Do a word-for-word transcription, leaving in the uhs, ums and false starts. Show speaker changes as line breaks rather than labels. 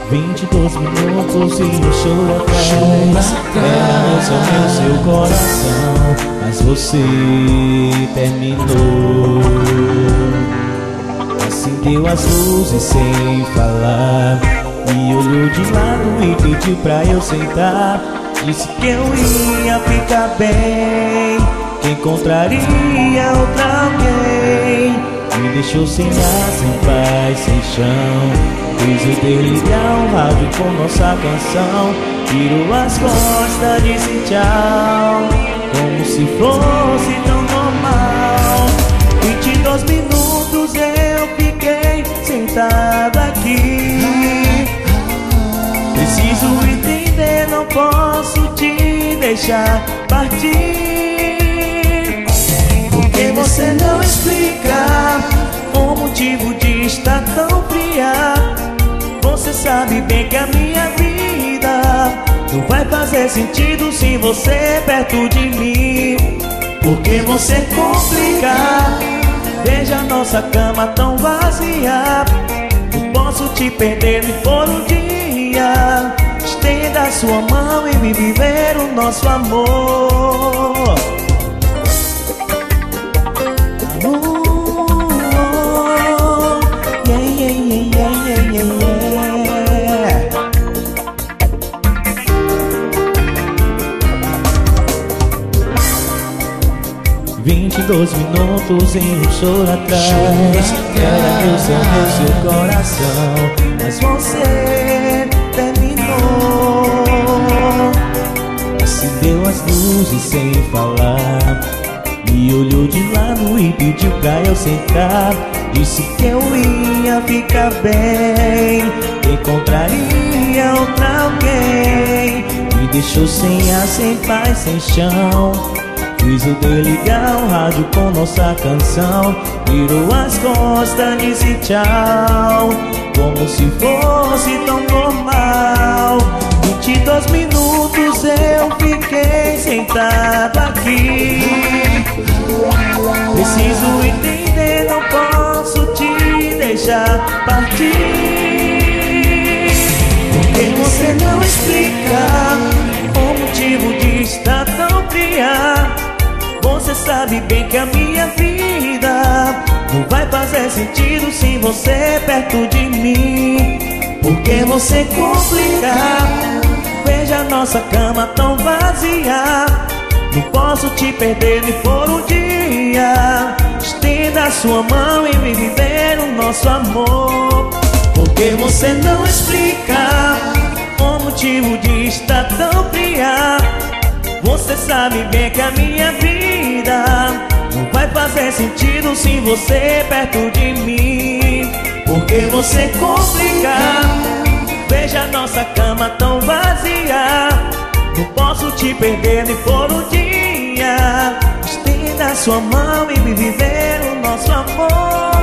Vinte e dois minutos e um show atrás. Era eu só meu seu coração, mas você terminou. Acendeu as luzes sem falar, me olhou de lado e pediu pra eu sentar. Disse que eu ia ficar bem, que encontraria outra alguém. Me deixou sem ar, sem paz, sem chão. Fiz eu desligar o rádio com nossa canção. Tirou as costas, disse tchau, como se fosse tão normal. Vinte e dois minutos eu fiquei sentado aqui. Preciso entender, não posso te deixar partir. Porque você não explica o motivo de estar tão fria. Você sabe bem que a minha vida não vai fazer sentido sem você perto de mim. Porque você complica. Veja nossa cama tão vazia. Não posso te perder nem por um dia. Estenda a sua mão e me viver o nosso amor. Vinte e dois minutos e um choro atrás. Era meu sonho, meu seu coração, mas você terminou. Acendeu as luzes sem falar, me olhou de lado e pediu pra eu sentar. Disse que eu ia ficar bem, encontraria outra alguém. Me deixou sem ar, sem paz, sem chão. Fiz eu desligar o rádio com nossa canção. Virou as costas, disse tchau, como se fosse tão normal. Vinte e dois minutos eu fiquei sentado aqui. Preciso entender, não posso te deixar partir. Porque você não explica o motivo de estar tão fria. Você sabe bem que a minha vida não vai fazer sentido sem você perto de mim. Porque você complica. Veja nossa cama tão vazia. Não posso te perder nem por um dia. Estenda a sua mão e me viver o nosso amor. Porque você não explica o motivo de estar tão fria. Você sabe bem que a minha vida não vai fazer sentido sem você perto de mim. Porque você complica. Veja nossa cama tão vazia. Não posso te perder nem por um dia. Estenda a sua mão e me viver o nosso amor.